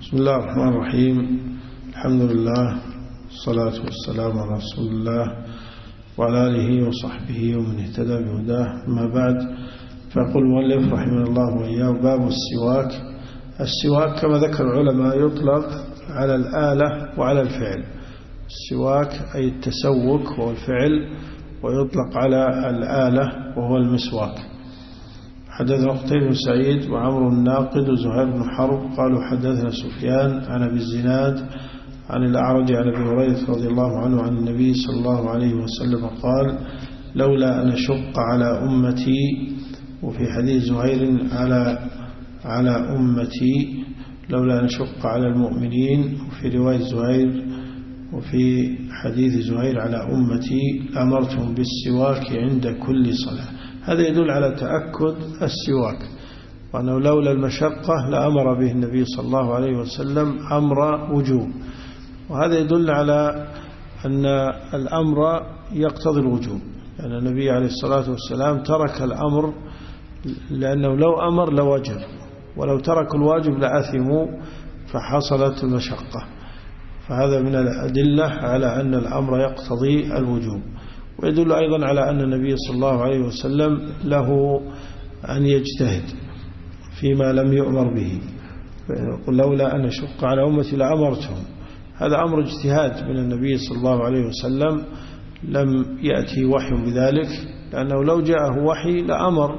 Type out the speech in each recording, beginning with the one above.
بسم الله الرحمن الرحيم. الحمد لله والصلاة والسلام على رسول الله وعلى آله وصحبه ومن اهتدى بهداه. أما بعد، فيقول المؤلف رحمه الله وإياه: باب السواك. السواك كما ذكر العلماء يطلق على الآلة وعلى الفعل. السواك أي التسوك وهو الفعل، ويطلق على الآلة وهو المسواك. حدثنا قتيبة بن سعيد وعمر الناقد وزهير بن حرب قالوا حدثنا سفيان عن أبي الزناد عن الأعرج عن أبي هريرة رضي الله عنه عن النبي صلى الله عليه وسلم قال: لولا أن أشق على أمتي. وفي حديث زهير على أمتي، لولا أن أشق على المؤمنين. وفي رواية زهير وفي حديث زهير على أمتي أمرتهم بالسواك عند كل صلاة. هذا يدل على تأكد السواك، وأنه لولا المشقة لأمر به النبي صلى الله عليه وسلم أمر وجوب. وهذا يدل على أن الأمر يقتضي الوجوب، لأن النبي عليه الصلاة والسلام ترك الأمر لأنه لو أمر لوجب، ولو ترك الواجب لأثموا فحصلت المشقة. فهذا من الأدلة على أن الأمر يقتضي الوجوب. ويدل أيضا على أن النبي صلى الله عليه وسلم له أن يجتهد فيما لم يؤمر به. يقول: لولا أن أشق على أمتي لأمرتهم. هذا أمر اجتهاد من النبي صلى الله عليه وسلم، لم يأتي وحي بذلك، لأنه لو جاءه وحي لأمر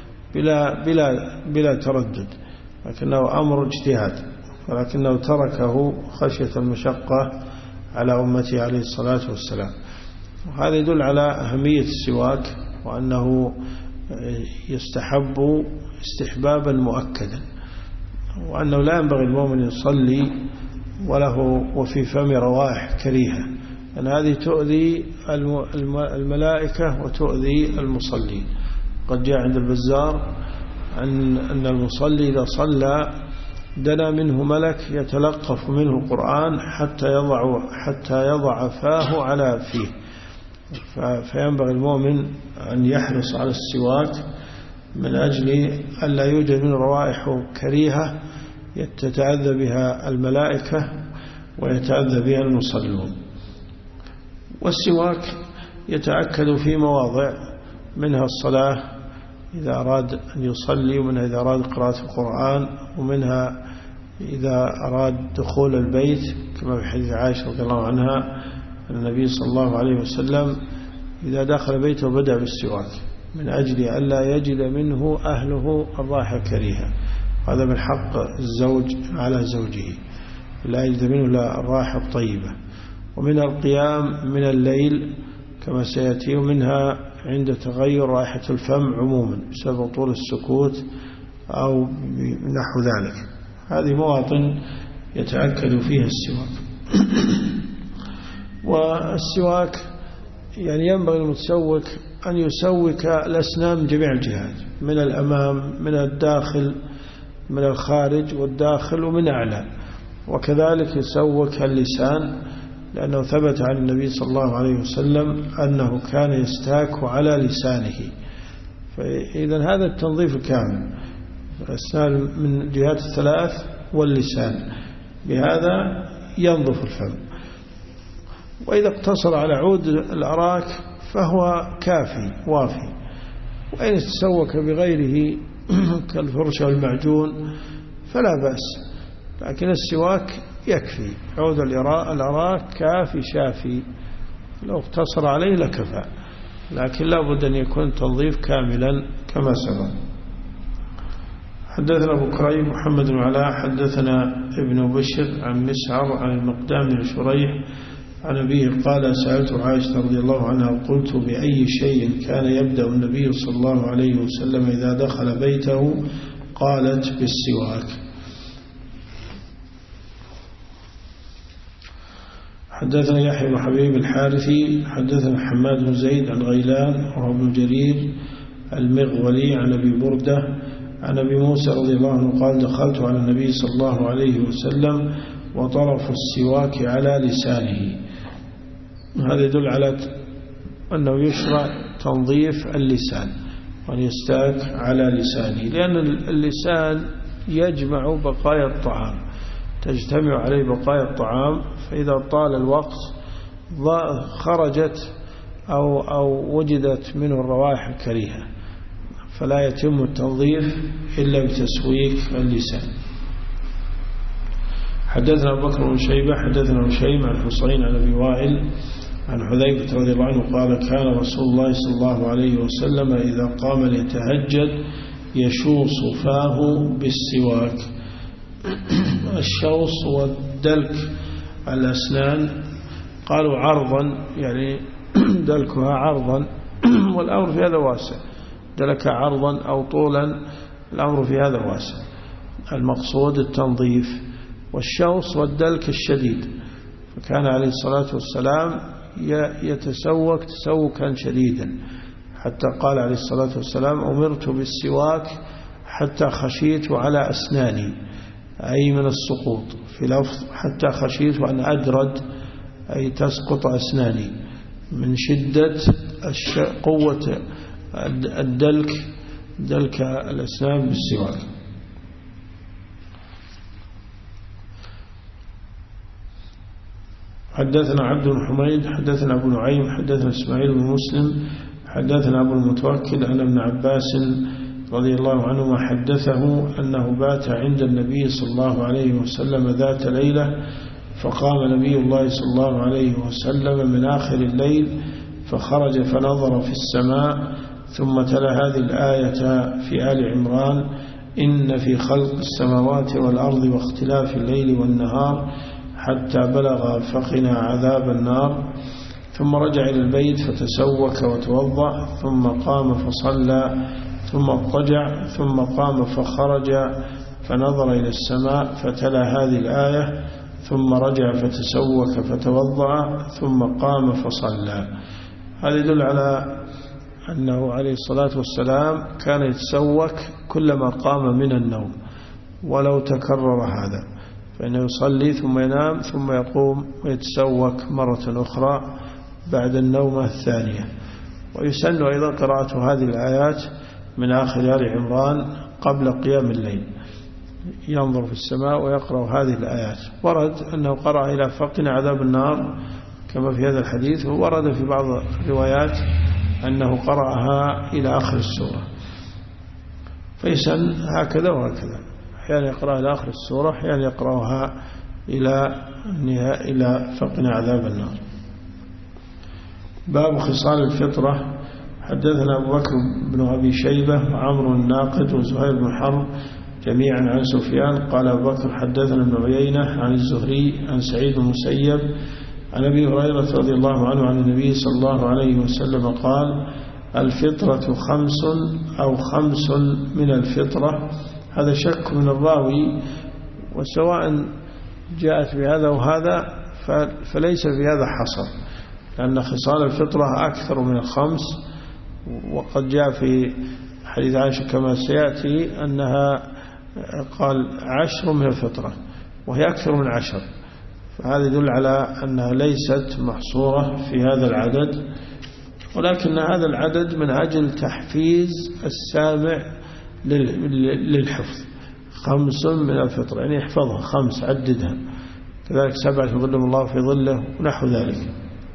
بلا تردد، لكنه أمر اجتهاد، ولكنه تركه خشية المشقة على أمته عليه الصلاة والسلام. وهذا يدل على أهمية السواك، وأنه يستحب استحبابا مؤكدا، وأنه لا ينبغي المؤمن يصلي وله وفي فم روائح كريهة، لأن هذه تؤذي الملائكة وتؤذي المصلين. قد جاء عند البزار أن المصلي إذا صلى دنا منه ملك يتلقف منه القرآن حتى يضع فاه على فيه. فينبغي المؤمن أن يحرص على السواك من أجل أن لا يوجد من روائح كريهة يتتأذى بها الملائكة ويتأذى بها المصلون. والسواك يتأكد في مواضع، منها الصلاة إذا أراد أن يصلي، ومنها إذا أراد قراءة القرآن، ومنها إذا أراد دخول البيت، كما في حديث عائشة رضي الله عنها النبي صلى الله عليه وسلم إذا دخل بيته بدأ بالسواك من أجل ألا يجد منه أهله الرائحة الكريهة. هذا من حق الزوج على زوجه، لا يجد منه الرائحة الطيبة. ومن القيام من الليل كما سيأتي، ومنها عند تغير رائحة الفم عموما بسبب طول السكوت أو نحو ذلك. هذه مواطن يتأكد فيها السواك. والسواك يعني ينبغي المتسوك أن يسوك الأسنان من جميع الجهات، من الأمام، من الداخل، من الخارج والداخل، ومن أعلى. وكذلك يسوك اللسان، لأنه ثبت عن النبي صلى الله عليه وسلم أنه كان يستاك على لسانه. فإذا هذا التنظيف الكامل، الأسنان من جهات الثلاث واللسان، بهذا ينظف الفم. وإذا اقتصر على عود الأراك فهو كافي وافي. وإن تسوك بغيره كالفرشة والمعجون فلا بأس، لكن السواك يكفي. عود الأراك كافي شافي، لو اقتصر عليه لكفى، لكن لا بد أن يكون تنظيف كاملا كما سبق. حدثنا أبو كريم محمد بن علاء حدثنا ابن بشر عن مسعر عن المقدام بن شريح عن أبيه قال: سألت عائشة رضي الله عنها قلت: بأي شيء كان يبدأ النبي صلى الله عليه وسلم إذا دخل بيته؟ قالت: بالسواك. حدثنا يحيى بن حبيب الحارثي حدثنا حماد بن زيد عن غيلان وهو ابن جرير المغولي عن أبي بردة عن أبي موسى رضي الله عنه قال: دخلت على النبي صلى الله عليه وسلم وطرف السواك على لسانه. هذا يدل على أنه يشرع تنظيف اللسان، وأن يستاك على لسانه، لأن اللسان يجمع بقايا الطعام، تجتمع عليه بقايا الطعام، فإذا طال الوقت خرجت أو وجدت منه الروائح الكريهة، فلا يتم التنظيف إلا بتسويك اللسان. حدثنا أبو بكر بن شيبة حدثنا هشيم عن حصين عن أبي وائل عن حذيفة رضي الله عنه قال كان رسول الله صلى الله عليه وسلم إذا قام ليتهجد يشوص فاه بالسواك. الشوص والدلك الأسنان قالوا عرضا، يعني دلكها عرضا، والأمر في هذا واسع، دلك عرضا أو طولا الأمر في هذا واسع، المقصود التنظيف. والشوص والدلك الشديد، فكان عليه الصلاة والسلام يتسوك تسوكا شديدا، حتى قال عليه الصلاة والسلام أمرت بالسواك حتى خشيت على أسناني، أي من السقوط، في لفظ حتى خشيت أن أدرد، أي تسقط أسناني من شدة قوة الدلك، دلك الأسنان بالسواك. حدثنا عبد بن حميد حدثنا أبو نعيم حدثنا إسماعيل بن مسلم حدثنا أبو المتوكل أن ابن عباس رضي الله عنهما حدثه أنه بات عند النبي صلى الله عليه وسلم ذات ليلة، فقام نبي الله صلى الله عليه وسلم من آخر الليل فخرج فنظر في السماء، ثم تلا هذه الآية في آل عمران: إن في خلق السماوات والأرض واختلاف الليل والنهار حتى بلغ فقنا عذاب النار. ثم رجع إلى البيت فتسوك وتوضأ، ثم قام فصلى، ثم اضطجع، ثم قام فخرج فنظر إلى السماء فتلا هذه الآية، ثم رجع فتسوك فتوضأ، ثم قام فصلى. هذا يدل على أنه عليه الصلاة والسلام كان يتسوك كلما قام من النوم، ولو تكرر هذا فإنه يصلي ثم ينام ثم يقوم ويتسوك مرة أخرى بعد النومة الثانية. ويسن أيضا قراءة هذه الآيات من آخر آل عمران قبل قيام الليل، ينظر في السماء ويقرأ هذه الآيات. ورد أنه قرأ إلى فقنا عذاب النار كما في هذا الحديث، وورد في بعض الروايات أنه قرأها إلى آخر السورة، فيسن هكذا وهكذا، أحيانا يقرأها إلى آخر السورة، أحيانا يقرأها إلى فقنا عذاب النار. باب خصال الفطرة. حدثنا أبو بكر بن أبي شيبة وعمرو الناقد وزهير بن حرب جميعا عن سفيان قال أبو بكر حدثنا ابن عيينة عن الزهري عن سعيد المسيب عن أبي هريرة رضي الله عنه عن النبي صلى الله عليه وسلم قال: الفطرة 5 أو 5 من الفطرة. هذا شك من الراوي، وسواء جاءت بهذا وهذا فليس في هذا حصر، لأن خصال الفطرة أكثر من 5، وقد جاء في حديث عائشة كما سيأتي أنها قال 10 من الفطرة، وهي أكثر من 10، فهذا يدل على أنها ليست محصورة في هذا العدد، ولكن هذا العدد من أجل تحفيز السامع للحفظ. 5 من الفطرة يعني يحفظها 5، عددها، كذلك 7 يظلهم الله في ظله ونحو ذلك.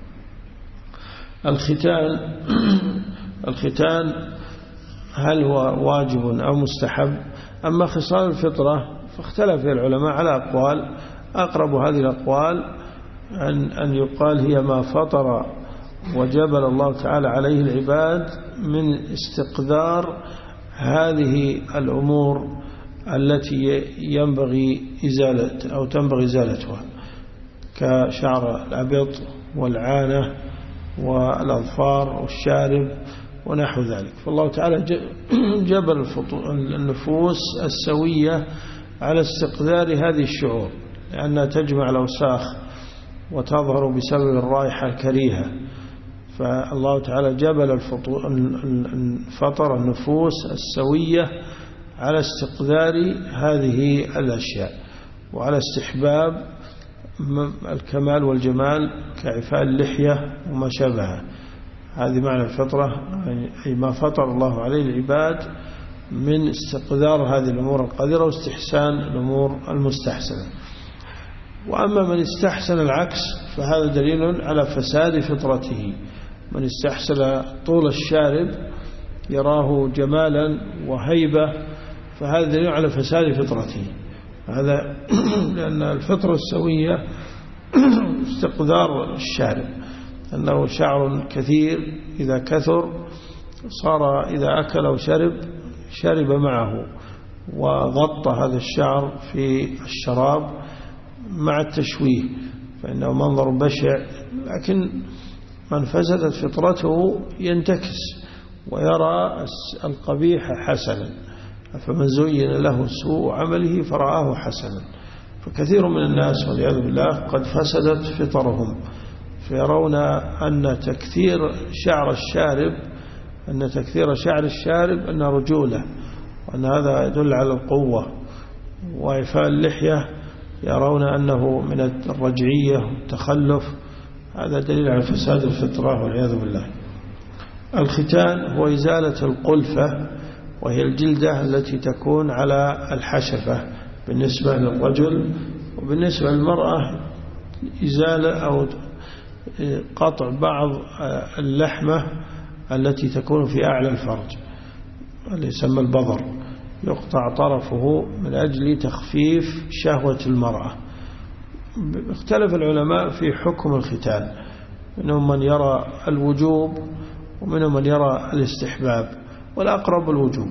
الختان هل هو واجب أو مستحب؟ أما خصال الفطرة فاختلف العلماء على أقوال، أقرب هذه الأقوال أن يقال هي ما فطر وجبل الله تعالى عليه العباد من استقدار هذه الأمور التي ينبغي إزالة أو تنبغي إزالتها، كشعر الأبط والعانة والأظفار والشارب ونحو ذلك. فالله تعالى جبل النفوس السوية على استقدار هذه الشعور، لأنها تجمع الأوساخ وتظهر بسبب الرائحة الكريهة. فالله تعالى جبل فطر النفوس السوية على استقدار هذه الأشياء، وعلى استحباب الكمال والجمال كعفاء اللحية وما شابهه. هذه معنى الفطرة، أي ما فطر الله عليه العباد من استقدار هذه الأمور القذرة واستحسان الأمور المستحسنة. وأما من استحسن العكس فهذا دليل على فساد فطرته. من استحسن طول الشارب يراه جمالا وهيبة فهذا دليل على فساد فطرته. هذا لأن الفطرة السوية استقذار الشارب، أنه شعر كثير إذا كثر صار إذا أكل أو شرب معه وغطى هذا الشعر في الشراب مع التشويه، فإنه منظر بشع. لكن من فسدت فطرته ينتكس ويرى القبيح حسنا، فمن زين له سوء عمله فرآه حسنا. فكثير من الناس والعياذ بالله قد فسدت فطرهم، فيرون أن تكثير شعر الشارب أن رجولة، وأن هذا يدل على القوة. وإعفاء اللحية يرون أنه من الرجعية والتخلف، هذا دليل على فساد الفطرة والعياذ بالله. الختان هو إزالة القلفة، وهي الجلدة التي تكون على الحشفة بالنسبة للرجل، وبالنسبة للمرأة إزالة أو قطع بعض اللحمة التي تكون في أعلى الفرج اللي يسمى البظر، يقطع طرفه من أجل تخفيف شهوة المرأة. اختلف العلماء في حكم الختان، منهم من يرى الوجوب ومنهم من يرى الاستحباب، والأقرب الوجوب.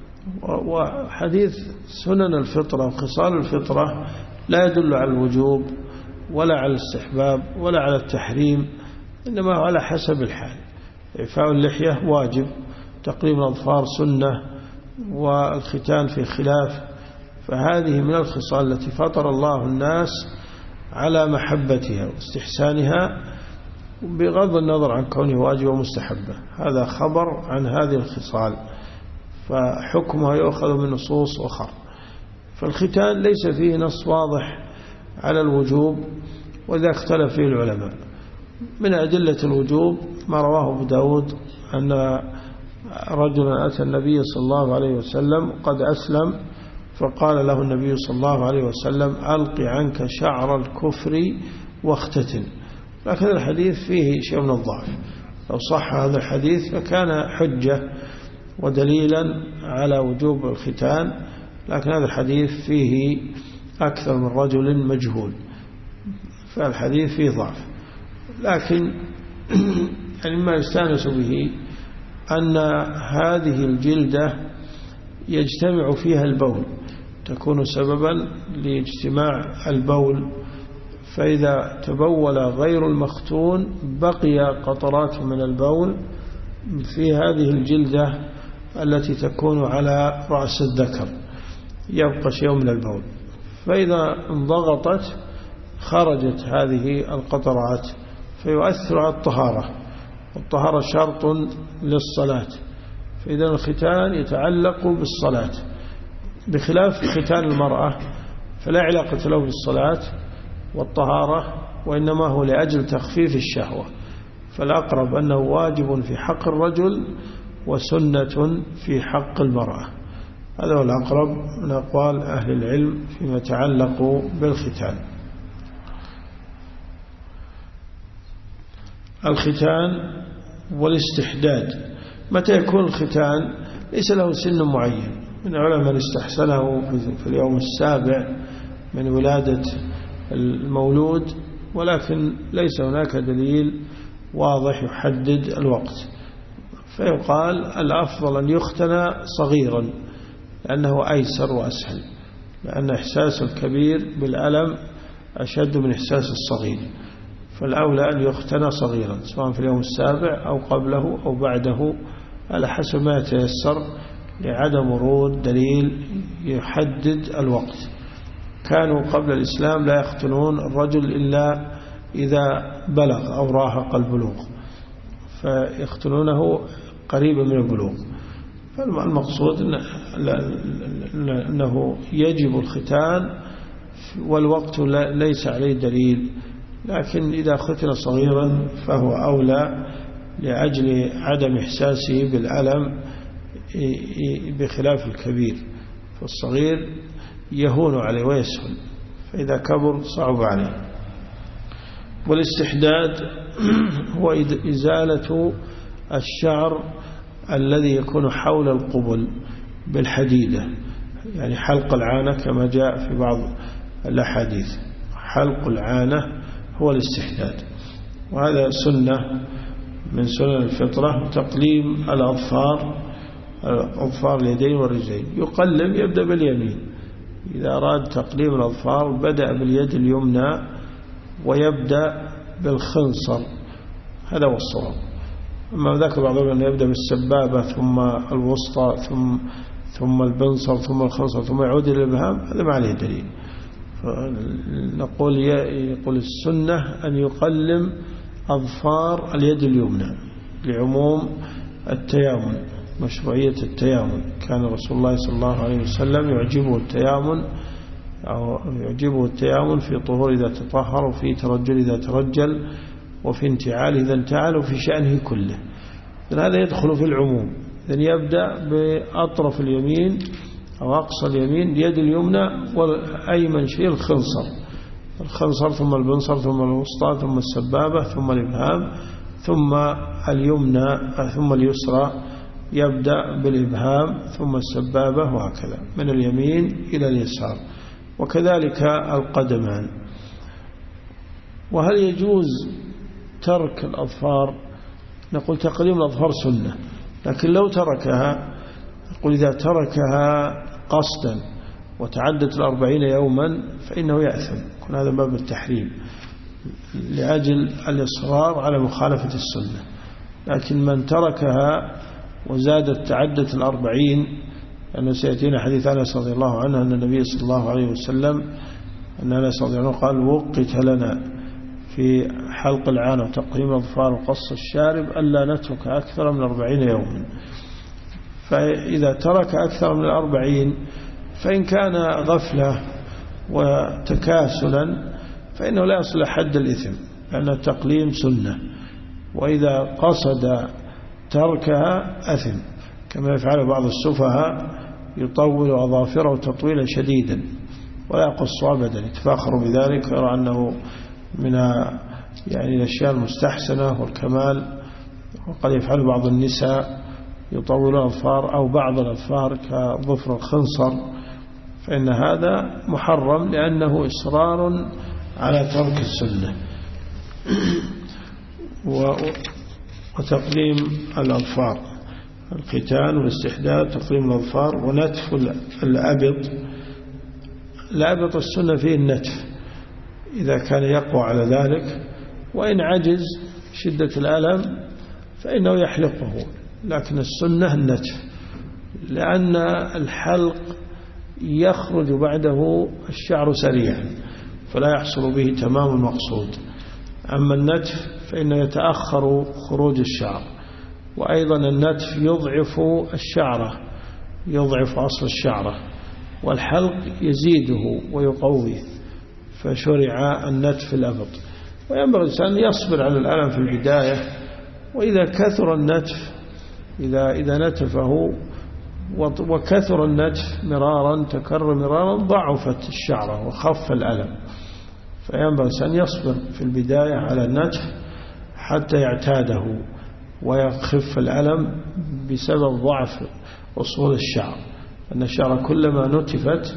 وحديث سنن الفطرة وخصال الفطرة لا يدل على الوجوب ولا على الاستحباب ولا على التحريم، إنما على حسب الحال. إعفاء اللحية واجب، تقليم الأظفار سنة، والختان في خلاف. فهذه من الخصال التي فطر الله الناس على محبتها واستحسانها بغض النظر عن كونه واجب ومستحبة. هذا خبر عن هذه الخصال، فحكمها يؤخذ من نصوص أخرى. فالختان ليس فيه نص واضح على الوجوب، وإذا اختلف فيه العلماء. من أدلة الوجوب ما رواه أبو داود أن رجلا أتى النبي صلى الله عليه وسلم قد أسلم، فقال له النبي صلى الله عليه وسلم: ألق عنك شعر الكفر واختتن. لكن الحديث فيه شيء من الضعف، لو صح هذا الحديث فكان حجة ودليلا على وجوب الختان، لكن هذا الحديث فيه أكثر من رجل مجهول، فالحديث فيه ضعف. لكن يعني ما يستانس به أن هذه الجلدة يجتمع فيها البول، تكون سببا لاجتماع البول، فإذا تبول غير المختون بقي قطرات من البول في هذه الجلدة التي تكون على رأس الذكر، يبقى شيء من البول، فإذا انضغطت خرجت هذه القطرات، فيؤثر على الطهارة، والطهارة شرط للصلاة. فإذا الختان يتعلق بالصلاة، بخلاف ختان المرأة فلا علاقة له بالصلاة والطهارة، وإنما هو لأجل تخفيف الشهوة. فالأقرب أنه واجب في حق الرجل وسنة في حق المرأة. هذا هو الأقرب من أقوال أهل العلم فيما يتعلق بالختان. الختان والاستحداد، متى يكون الختان؟ ليس له سن معين. من علماء من استحسنه في اليوم السابع من ولادة المولود، ولكن ليس هناك دليل واضح يحدد الوقت، فيقال الأفضل أن يختن صغيرا لأنه أيسر وأسهل، لأن إحساس الكبير بالألم أشد من إحساس الصغير، فالأولى أن يختن صغيرا سواء في اليوم السابع أو قبله أو بعده على حسب ما يتيسر، لعدم ورود دليل يحدد الوقت. كانوا قبل الإسلام لا يختنون الرجل إلا إذا بلغ أو راهق البلوغ، فيختنونه قريبا من البلوغ. فالمقصود أنه يجب الختان والوقت ليس عليه دليل، لكن إذا ختن صغيرا فهو أولى لأجل عدم إحساسه بالألم بخلاف الكبير، فالصغير يهون عليه ويسهل، فإذا كبر صعب عليه. والاستحداد هو إزالة الشعر الذي يكون حول القبل بالحديدة، يعني حلق العانة كما جاء في بعض الأحاديث. حلق العانة هو الاستحداد، وهذا سنة من سنن الفطرة. تقليم أظفار اليدين والرجلين، يقلم يبدأ باليمين، إذا أراد تقليم الأظفار بدأ باليد اليمنى ويبدأ بالخنصر، هذا هو الصواب. أما ذاك بعضهم أنه يبدأ بالسبابة ثم الوسطى ثم البنصر ثم الخنصر ثم يعود إلى الإبهام، هذا ما عليه دليل. يقول السنة أن يقلم أظفار اليد اليمنى لعموم التيامن، مشروعية التيامن. كان رسول الله صلى الله عليه وسلم يعجبه التيامن في طهور إذا تطهر، وفي ترجل إذا ترجل، وفي انتعال إذا انتعل، وفي شأنه كله. هذا يدخل في العموم. إذن يبدأ بأطرف اليمين أو أقصى اليمين اليد اليمنى، والأيمن شيء الخنصر ثم البنصر ثم الوسطى ثم السبابة ثم الإبهام ثم اليمنى ثم اليسرى، يبدأ بالإبهام ثم السبابة، وهكذا من اليمين إلى اليسار، وكذلك القدمان. وهل يجوز ترك الأظفار؟ نقول تقليم الأظفار سنة، لكن لو تركها، نقول إذا تركها قصدا وتعدت 40 يوما فإنه يأثم، يكون هذا باب التحريم لأجل الإصرار على مخالفة السنة. لكن من تركها وزادت تعدت 40، لأنه سيأتينا حديث أنس رضي الله عنه أن النبي صلى الله عليه وسلم أن أنس رضي الله عنه قال: وقت لنا في حلق العانة وتقليم الأظفار وقص الشارب ألا نترك أكثر من 40 يوما. فإذا ترك أكثر من 40 فإن كان غفلة وتكاسلا فإنه لا يصل حد الإثم، لأن التقليم سنة، وإذا قصد تركها أثم، كما يفعل بعض السفهاء يطول أظافره تطويلا شديدا ولا يقص أبدا، يتفاخر بذلك ويرى أنه من الأشياء المستحسنة والكمال. وقد يفعل بعض النساء يطول الأظفار أو بعض الأظفار كظفر الخنصر، فإن هذا محرم لأنه إصرار على ترك السنة. وتقليم الأظفار، الختان والاستحداد، تقليم الأظفار، ونتف الأبط. الأبط السنة فيه النتف إذا كان يقوى على ذلك، وإن عجز شدة الألم فإنه يحلقه، لكن السنة النتف، لأن الحلق يخرج بعده الشعر سريعا فلا يحصل به تمام المقصود. أما النتف فإنه يتأخر خروج الشعر، وأيضا النتف يضعف الشعرة، يضعف أصل الشعرة، والحلق يزيده ويقويه، فشرع النتف الأبط. وينبغي الإنسان يصبر على الألم في البداية، وإذا كثر النتف إذا نتفه وكثر النتف مرارا تكرر مرارا ضعفت الشعرة وخف الألم، فينبغي الإنسان يصبر في البداية على النتف حتى يعتاده ويخف الألم بسبب ضعف أصول الشعر، أن الشعر كلما نتفت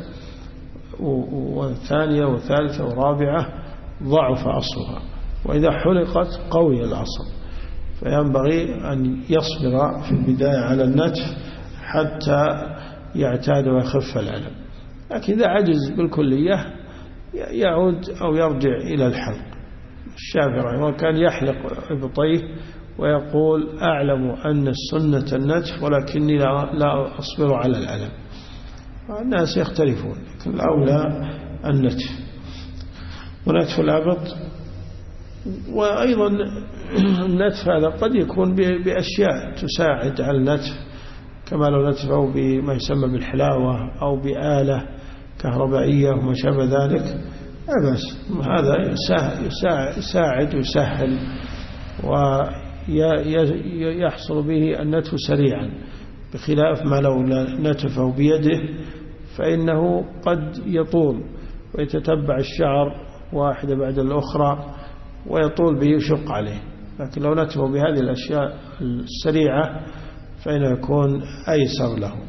وثانية وثالثة ورابعة ضعف أصلها، وإذا حلقت قوي الأصل، فينبغي أن يصبر في البداية على النتف حتى يعتاد ويخف الألم. لكن إذا عجز بالكلية يعود أو يرجع إلى الحلق. الشافعي رحمه الله كان يحلق إبطيه ويقول: أعلم أن السنة النتف ولكني لا أصبر على الألم. الناس يختلفون، لكن الأولى النتف ونتف الأبط. وأيضا النتف هذا قد يكون بأشياء تساعد على النتف، كما لو نتفه بما يسمى بالحلاوة أو بآلة كهربائية وما شابه ذلك، لا بأس. هذا يساعد ويسهل ويحصل به النتف سريعا، بخلاف ما لو نتفه بيده فإنه قد يطول ويتتبع الشعر واحدة بعد الأخرى ويطول به يشق عليه. لكن لو نتبه بهذه الأشياء السريعة فإنه يكون أيسر له.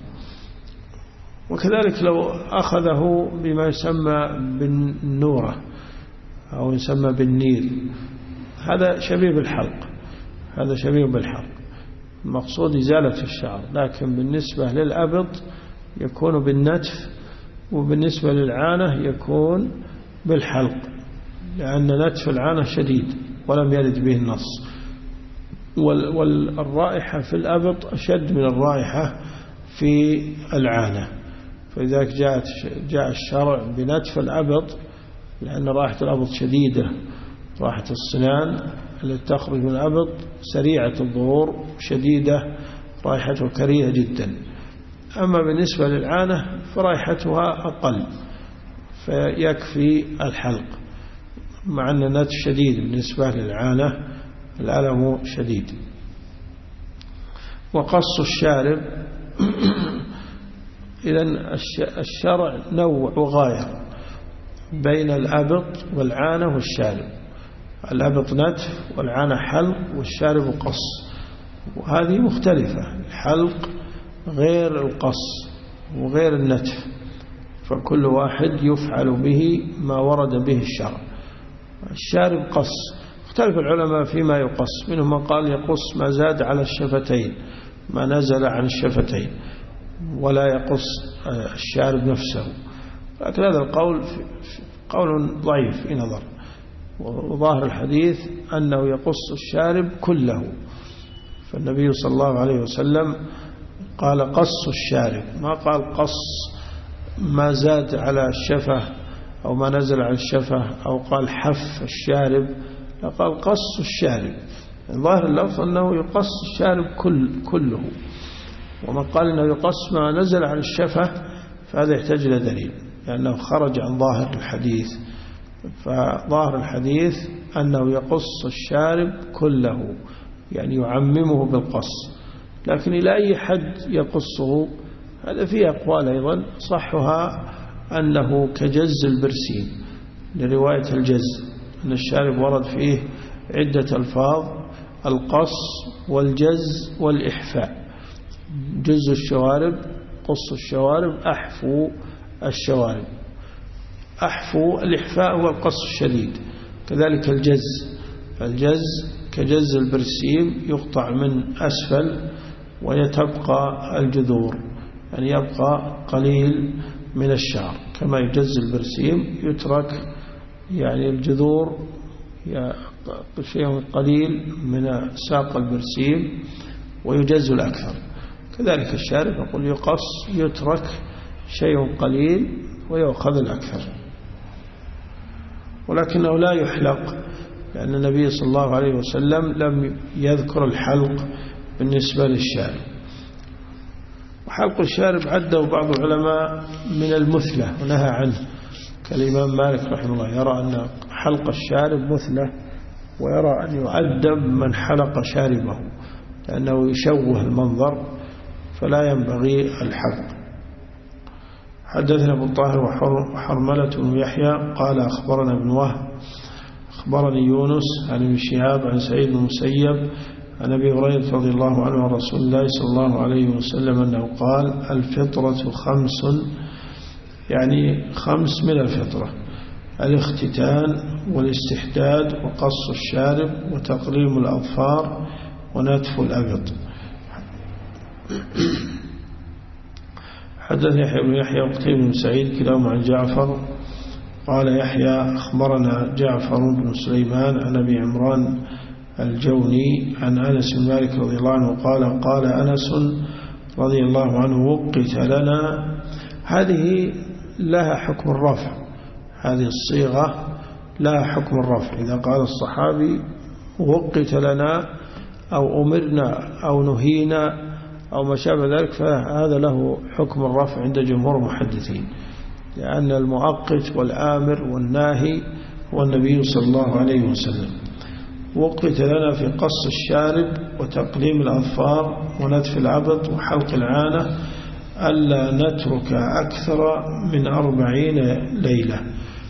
وكذلك لو أخذه بما يسمى بالنورة أو يسمى بالنيل، هذا شبيه بالحلق، هذا شبيه بالحلق، المقصود إزالة الشعر. لكن بالنسبة للأبط يكون بالنتف، وبالنسبة للعانة يكون بالحلق، لأن نتف العانة شديد ولم يرد به النص، والرائحة في الأبط أشد من الرائحة في العانة. فلذلك جاء الشرع بنتف الأبط، لأن رائحة الأبط شديدة، رائحة السنان التي تخرج من الأبط سريعة الظهور شديدة، رائحته كريهة جدا. أما بالنسبة للعانة فرائحتها أقل، فيكفي الحلق، مع أن النتف شديد بالنسبة للعانة، الألم شديد. وقص الشارب إذن الشرع نوع وغاية بين الأبط والعانة والشارب. الأبط نتف والعانة حلق والشارب قص، وهذه مختلفة، الحلق غير القص وغير النتف، فكل واحد يفعل به ما ورد به الشرع. الشارب قص، اختلف العلماء فيما يقص، منهم من قال يقص ما زاد على الشفتين، ما نزل عن الشفتين، ولا يقص الشارب نفسه. لكن هذا القول قول ضعيف في نظر، وظاهر الحديث أنه يقص الشارب كله. فالنبي صلى الله عليه وسلم قال قص الشارب، ما قال قص ما زاد على الشفة أو ما نزل على الشفة، أو قال حف الشارب، قال قص الشارب. ظاهر اللفظ أنه يقص الشارب كله. ومن قال أنه يقص ما نزل على الشفة فهذا يحتاج إلى دليل، لأنه خرج عن ظاهر الحديث. فظاهر الحديث أنه يقص الشارب كله، يعني يعممه بالقص. لكن إلى أي حد يقصه؟ هذا فيه أقوال أيضا، صحها أنه كجز البرسيم لرواية الجز، أن الشارب ورد فيه عدة ألفاظ: القص والجز والإحفاء. جز الشوارب، قص الشوارب، أحفو الشوارب. أحفو الإحفاء هو القص الشديد. كذلك الجز كجز البرسيم، يقطع من أسفل ويتبقى الجذور، يعني يبقى قليل من الشعر، كما يجز البرسيم يترك يعني الجذور شيء قليل من ساق البرسيم ويجز الأكثر. كذلك الشارب يقول يقص، يترك شيء قليل ويأخذ الأكثر. ولكنه لا يحلق، لأن النبي صلى الله عليه وسلم لم يذكر الحلق بالنسبة للشارب. وحلق الشارب عده بعض العلماء من المثلة ونهى عنه، كالإمام مالك رحمه الله يرى أن حلق الشارب مثلة، ويرى أن يعذب من حلق شاربه لأنه يشوه المنظر، فلا ينبغي الحلق. حدثنا أبو الطاهر وحرملة بن يحيى قال أخبرنا ابن وهب أخبرني يونس عن ابن شهاب عن سعيد بن المسيب عن أبي هريرة رضي الله عنه عن رسول الله صلى الله عليه وسلم أنه قال: الفطرة 5، يعني 5 من الفطرة: الاختتان والاستحداد وقص الشارب وتقليم الأظفار ونتف الأبط. حدث يحيى بن يحيى وقتيل بن سعيد كلاهما عن جعفر قال يحيى أخبرنا جعفر بن سليمان عن أبي عمران الجوني عن أنس بن مالك رضي الله عنه قال: قال أنس رضي الله عنه: وقت لنا. هذه لها حكم الرفع، هذه الصيغة لها حكم الرفع. إذا قال الصحابي وقت لنا أو أمرنا أو نهينا أو ما شابه ذلك، فهذا له حكم الرفع عند جمهور المحدثين، لأن المؤقت والآمر والناهي هو النبي صلى الله عليه وسلم. وقت لنا في قص الشارب وتقليم الأظفار ونتف العبط وحلق العانة ألا نترك أكثر من 40 ليلة.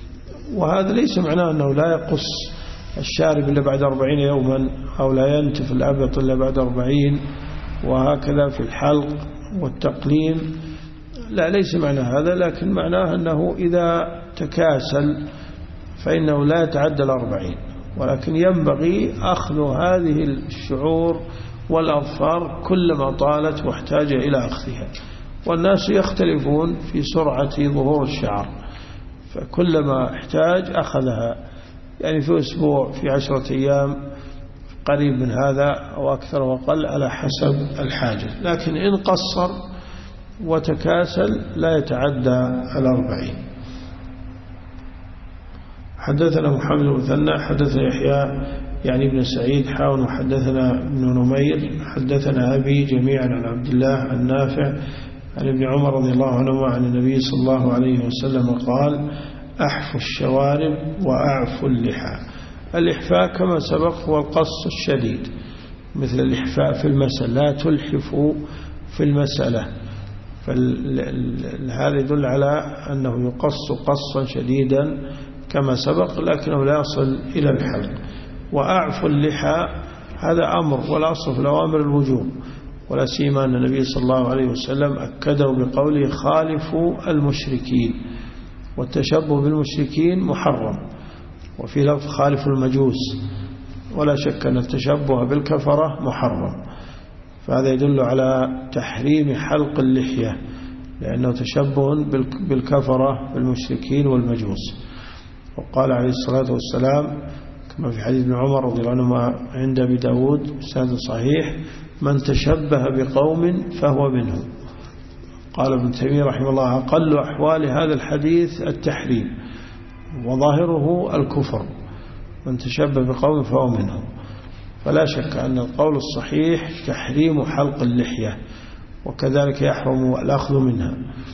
وهذا ليس معناه أنه لا يقص الشارب إلا بعد 40 يوما أو لا ينتف الأبط إلا بعد 40، وهكذا في الحلق والتقليم، لا ليس معنى هذا، لكن معناه أنه إذا تكاسل فإنه لا يتعدى 40، ولكن ينبغي أخذ هذه الشعور والأظفار كلما طالت واحتاج إلى أخذها. والناس يختلفون في سرعة ظهور الشعر، فكلما احتاج أخذها، يعني في أسبوع، في 10 أيام، قريب من هذا أو أكثر وقل على حسب الحاجة. لكن إن قصر وتكاسل لا يتعدى 40. حدثنا محمد بن مثنى حدثنا يحيى يعني ابن سعيد حاون وحدثنا ابن نمير حدثنا أبي جميعا عن عبد الله عن نافع عن ابن عمر رضي الله عنهما عن النبي صلى الله عليه وسلم قال: أحفوا الشوارب وأعفوا اللحى. الإحفاء كما سبق هو القص الشديد، مثل الإحفاء في المسألة، لا تلحفوا في المسألة، فهذا يدل على أنه يقص قصا شديدا كما سبق، لكنه لا يصل إلى الحلق. وأعفوا اللحى هذا أمر، والأصل في الأوامر الوجوب، ولا سيما أن النبي صلى الله عليه وسلم أكده بقوله: خالفوا المشركين، والتشبه بالمشركين محرم، وفي لفظ خالفوا المجوس، ولا شك أن التشبه بالكفرة محرم، فهذا يدل على تحريم حلق اللحية، لأنه تشبه بالكفرة بالمشركين والمجوس. وقال عليه الصلاة والسلام كما في حديث ابن عمر رضي الله عنهما عند أبي داود بسند صحيح: من تشبه بقوم فهو منهم. قال ابن تيمية رحمه الله: أقل أحوال هذا الحديث التحريم، وظاهره الكفر، من تشبه بقوم فهو منهم. فلا شك أن القول الصحيح تحريم حلق اللحية، وكذلك يحرم الأخذ منها.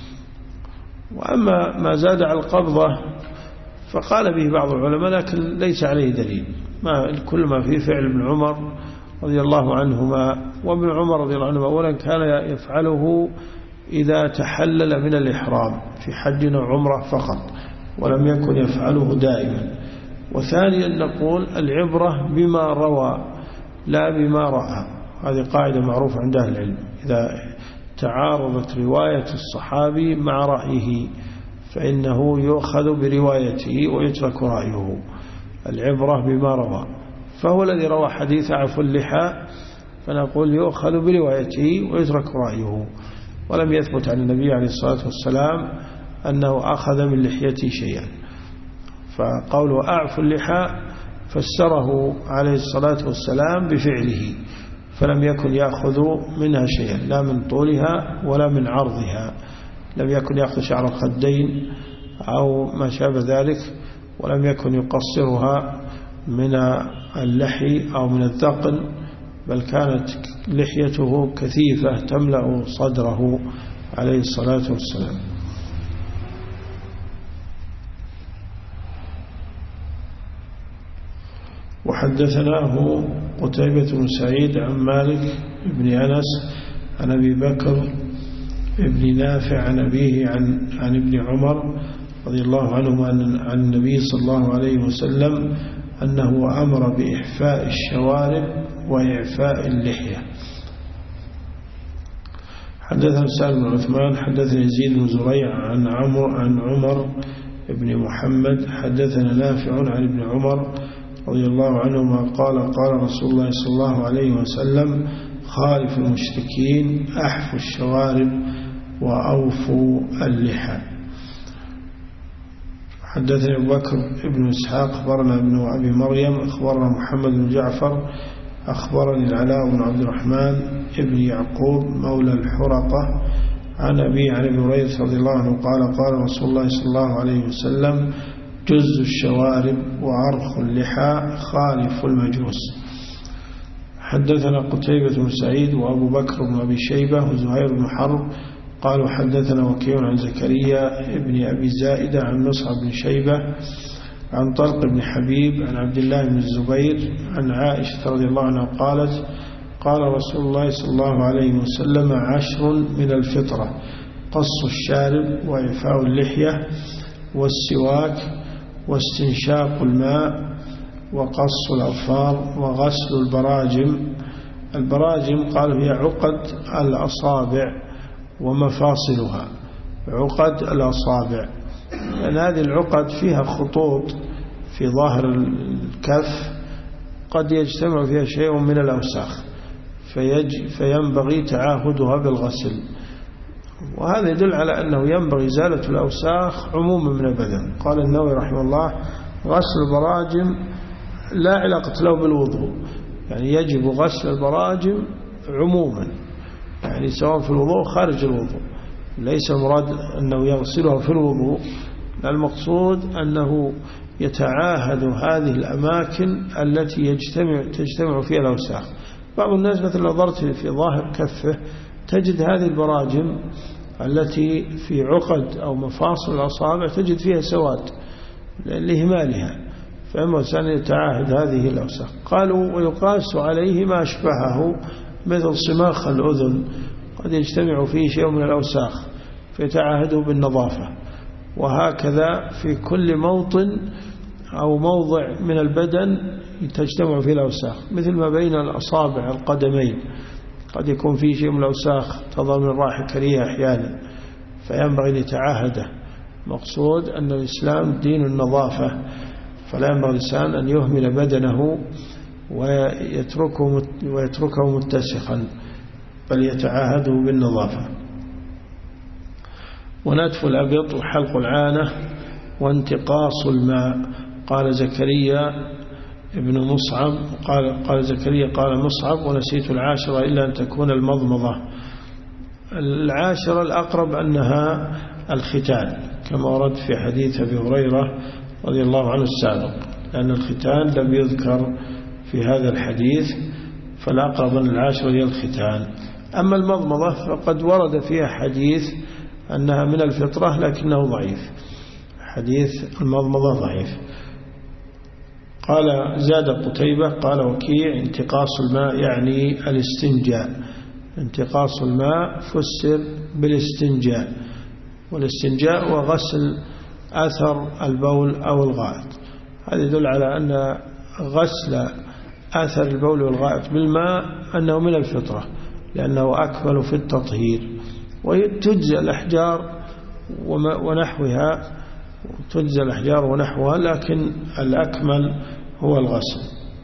وأما ما زاد على القبضة فقال به بعض العلماء، لكن ليس عليه دليل، كل ما فيه فعل ابن عمر رضي الله عنهما. وابن عمر رضي الله عنهما أولا كان يفعله إذا تحلل من الإحرام في حج وعمرة فقط، ولم يكن يفعله دائما. وثانيا نقول العبرة بما روى لا بما رأى، هذه قاعدة معروفة عند أهل العلم، إذا تعارضت رواية الصحابي مع رأيه فإنه يؤخذ بروايته ويترك رأيه. العبرة بما روى، فهو الذي روى حديث عفو اللحى فنقول يؤخذ بروايته ويترك رأيه. ولم يثبت عن النبي عليه الصلاة والسلام أنه أخذ من لحيته شيئا، فقوله أعفو اللحى فسره عليه الصلاة والسلام بفعله، فلم يكن يأخذ منها شيئا، لا من طولها ولا من عرضها، لم يكن يأخذ شعر الخدين أو ما شابه ذلك، ولم يكن يقصرها من اللحي أو من الذقن، بل كانت لحيته كثيفة تملأ صدره عليه الصلاة والسلام. وحدثناه قتيبة بن سعيد عن مالك بن أنس عن أبي بكر ابن نافع عن أبيه عن ابن عمر رضي الله عنهما عن النبي صلى الله عليه وسلم أنه أمر بإحفاء الشوارب وإعفاء اللحية. حدثنا سالم بن عثمان حدثنا يزيد بن زريع عن عمر بن محمد حدثنا نافع عن ابن عمر رضي الله عنهما قال رسول الله صلى الله عليه وسلم: خالف المشركين، أحفوا الشوارب وأوفوا اللحى. حدثنا أبو بكر بن إسحاق أخبرنا ابن أبي مريم أخبرنا محمد بن جعفر أخبرني العلاء بن عبد الرحمن ابن يعقوب مولى الحرقة عن أبي عن ابن هريرة رضي الله عنه قال رسول الله صلى الله عليه وسلم: جز الشوارب وعرخ اللحى خالف المجوس. حدثنا قتيبة بن سعيد وأبو بكر بن أبي شيبة وزهير بن حرب قالوا حدثنا وكيع عن زكريا ابن أبي زائدة عن مصعب بن شيبة عن طلق بن حبيب عن عبد الله بن الزبير عن عائشة رضي الله عنها قالت: قال رسول الله صلى الله عليه وسلم: 10 من الفطرة: قص الشارب وإعفاء اللحية والسواك واستنشاق الماء وقص الأظفار وغسل البراجم. البراجم قالوا هي عقد الأصابع ومفاصلها، عقد الأصابع، لأن هذه العقد فيها خطوط في ظاهر الكف قد يجتمع فيها شيء من الأوساخ فينبغي تعاهدها بالغسل. وهذا يدل على أنه ينبغي إزالة الأوساخ عموما من البدن. قال النووي رحمه الله: غسل البراجم لا علاقة له بالوضوء، يعني يجب غسل البراجم عموما، يعني سواء في الوضوء خارج الوضوء، ليس المراد أنه يغسلها في الوضوء، المقصود أنه يتعاهد هذه الأماكن التي تجتمع فيها الأوساخ. بعض الناس مثل نظرت في ظاهر كفه تجد هذه البراجم التي في عقد أو مفاصل الأصابع تجد فيها سواد لإهمالها، فإما الإنسان يتعاهد هذه الأوساخ. قالوا: ويقاس عليه ما أشبهه مثل صماخ الأذن قد يجتمع فيه شيء من الأوساخ فيتعاهده بالنظافة. وهكذا في كل موطن أو موضع من البدن تجتمع فيه الأوساخ، مثل ما بين الأصابع القدمين قد يكون فيه شيء من الأوساخ تظل من الراحة كريهة أحيانا، فينبغي أن يتعاهده. مقصود أن الإسلام دين النظافة، فلا ينبغي الإنسان أن يهمل بدنه ويتركه متسخا، بل يتعاهده بالنظافة. ونتف الأبط وحلق العانة وانتقاص الماء. قال زكريا ابن مصعب قال زكريا قال مصعب: ونسيت العاشرة إلا أن تكون المضمضة. العاشرة الأقرب أنها الختان، كما ورد في حديث أبي هريرة رضي الله عنه السابق، لأن الختان لم يذكر في هذا الحديث، فالأقرب أن العاشرة هي الختان. أما المضمضة فقد ورد فيها حديث أنها من الفطرة لكنه ضعيف، حديث المضمضة ضعيف. قال زاد قتيبة قال وكيع: انتقاص الماء يعني الاستنجاء. انتقاص الماء فسر بالاستنجاء، والاستنجاء وغسل أثر البول أو الغائط. هذا يدل على أن غسل أثر البول والغائط بالماء أنه من الفطرة، لأنه أكمل في التطهير. وتجزى الأحجار ونحوها، تجزى الأحجار ونحوها، لكن الأكمل هو الغسل.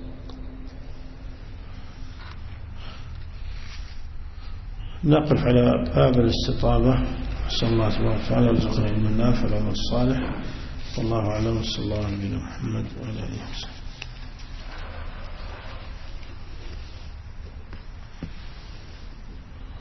نقف على باب الاستطابة. أسأل الله تبارك وتعالى يرزقنا علما نافعا والعمل الصالح. والله أعلم. صلى الله على نبينا محمد وعلى آله وسلم.